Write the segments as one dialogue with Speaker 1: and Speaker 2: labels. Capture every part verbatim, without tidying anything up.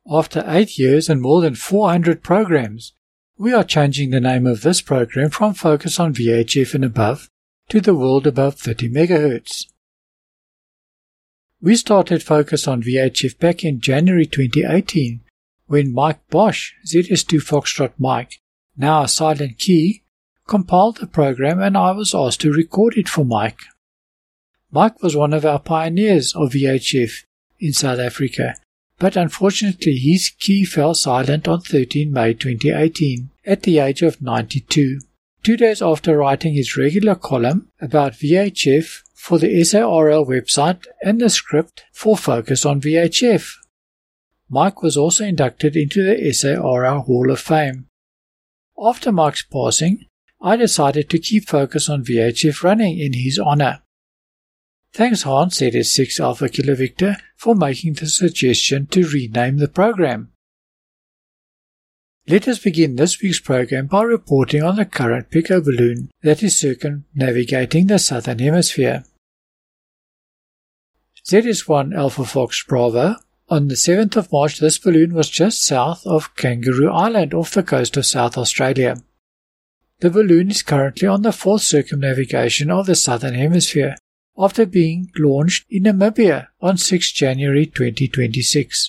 Speaker 1: After eight years and more than four hundred programs, we are changing the name of this program from Focus on V H F and Above to the World Above thirty megahertz. We started Focus on V H F back in January twenty eighteen, when Mike Bosch, Z S two Foxtrot Mike, now a Silent Key, compiled the program and I was asked to record it for Mike. Mike was one of our pioneers of V H F in South Africa, but unfortunately his key fell silent on the thirteenth of May twenty eighteen at the age of ninety-two, two days after writing his regular column about V H F for the S A R L website and the script for Focus on V H F. Mike was also inducted into the S A R L Hall of Fame. After Mike's passing, I decided to keep Focus on V H F running in his honor. Thanks Hans Z S six Alpha Kilo Victor for making the suggestion to rename the program. Let us begin this week's program by reporting on the current Pico balloon that is circumnavigating the southern hemisphere. Z S one Alpha Fox Bravo. On the seventh of March, this balloon was just south of Kangaroo Island off the coast of South Australia. The balloon is currently on the fourth circumnavigation of the southern hemisphere, after being launched in Namibia on the sixth of January twenty twenty-six.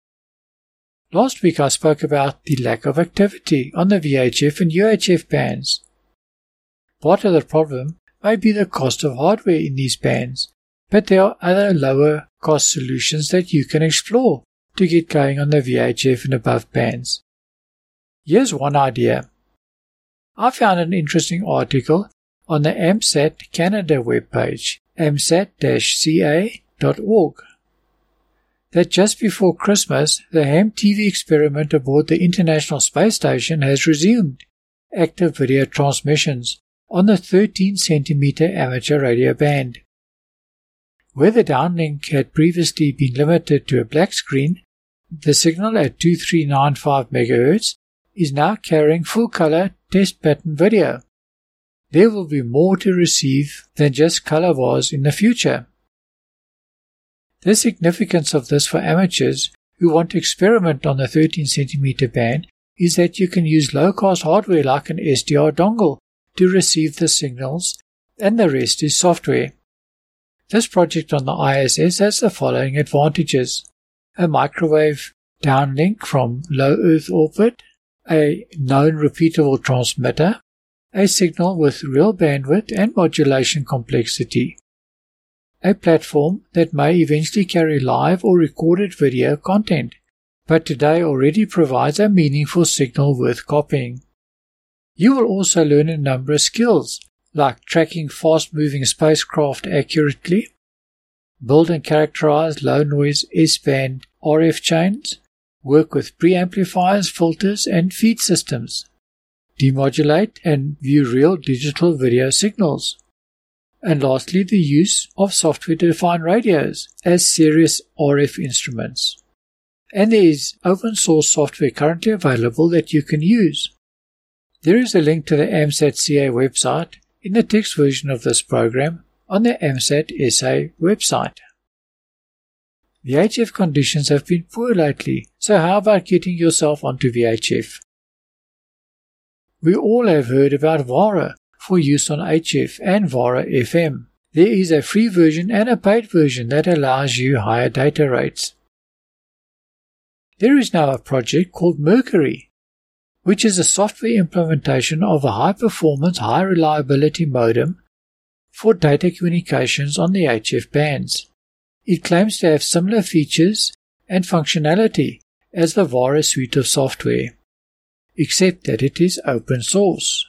Speaker 1: Last week I spoke about the lack of activity on the V H F and U H F bands. Part of the problem may be the cost of hardware in these bands, but there are other lower cost solutions that you can explore to get going on the V H F and above bands. Here's one idea. I found an interesting article on the AMSAT Canada webpage, A M S A T C A dot org, that just before Christmas, the ham T V experiment aboard the International Space Station has resumed active video transmissions on the thirteen centimeter amateur radio band. Where the downlink had previously been limited to a black screen, the signal at two three nine five megahertz is now carrying full-color test pattern video. There will be more to receive than just color bars in the future. The significance of this for amateurs who want to experiment on the thirteen centimeter band is that you can use low-cost hardware like an S D R dongle to receive the signals, and the rest is software. This project on the I S S has the following advantages: a microwave downlink from low Earth orbit, a known repeatable transmitter, a signal with real bandwidth and modulation complexity, a platform that may eventually carry live or recorded video content, but today already provides a meaningful signal worth copying. You will also learn a number of skills, like tracking fast-moving spacecraft accurately, build and characterize low-noise S-band R F chains, work with preamplifiers, filters, and feed systems, demodulate and view real digital video signals, and lastly the use of software-defined radios as serious R F instruments. And there is open-source software currently available that you can use. There is a link to the AMSAT C A website in the text version of this program on the AMSAT S A website. V H F conditions have been poor lately, so how about getting yourself onto V H F? We all have heard about VARA for use on H F and VARA F M. There is a free version and a paid version that allows you higher data rates. There is now a project called Mercury, which is a software implementation of a high-performance, high-reliability modem for data communications on the H F bands. It claims to have similar features and functionality as the VARA suite of software, except that it is open source.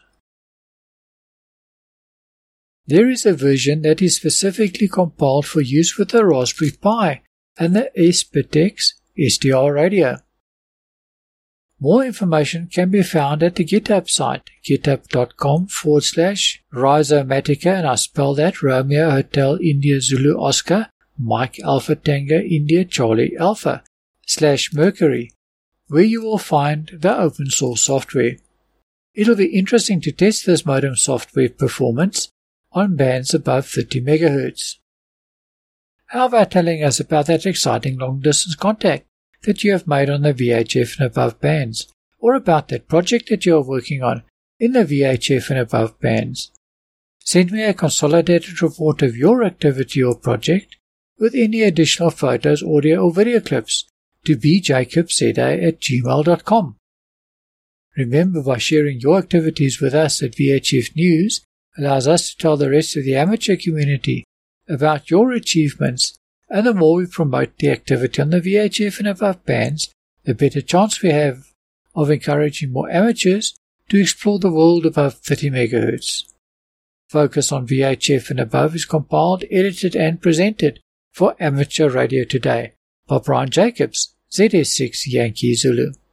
Speaker 1: There is a version that is specifically compiled for use with the Raspberry Pi and the SPTX S D R radio. More information can be found at the GitHub site, github.com forward slash Rhizomatica, and I spell that Romeo Hotel India Zulu Oscar Mike Alpha Tango India Charlie Alpha slash Mercury, where you will find the open source software. It'll be interesting to test this modem software performance on bands above thirty megahertz. How about telling us about that exciting long-distance contact that you have made on the V H F and above bands, or about that project that you are working on in the V H F and above bands. Send me a consolidated report of your activity or project with any additional photos, audio or video clips to b jacobs z a at gmail dot com. Remember, by sharing your activities with us at V H F News allows us to tell the rest of the amateur community about your achievements, and the more we promote the activity on the V H F and above bands, the better chance we have of encouraging more amateurs to explore the world above thirty megahertz. Focus on V H F and Above is compiled, edited and presented for Amateur Radio Today by Brian Jacobs, Z S six Yankee Zulu.